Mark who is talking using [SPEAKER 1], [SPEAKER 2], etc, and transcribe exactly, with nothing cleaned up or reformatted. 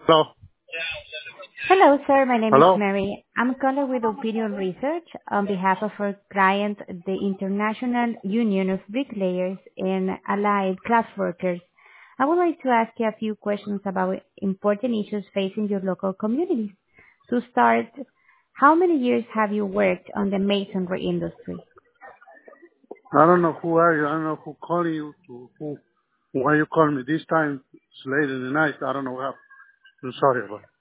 [SPEAKER 1] Hello.
[SPEAKER 2] Hello, sir. My name is
[SPEAKER 1] Hello.
[SPEAKER 2] Mary. I'm calling with Opinion Research on behalf of our client, the International Union of Bricklayers and Allied Class Workers. I would like to ask you a few questions about important issues facing your local communities. To start, how many years have you worked on the masonry industry?
[SPEAKER 1] I don't know who are you. I don't know who calling you. To who? Why you call me this time? It's late in the night. I don't know what happened. I'm sorry about it.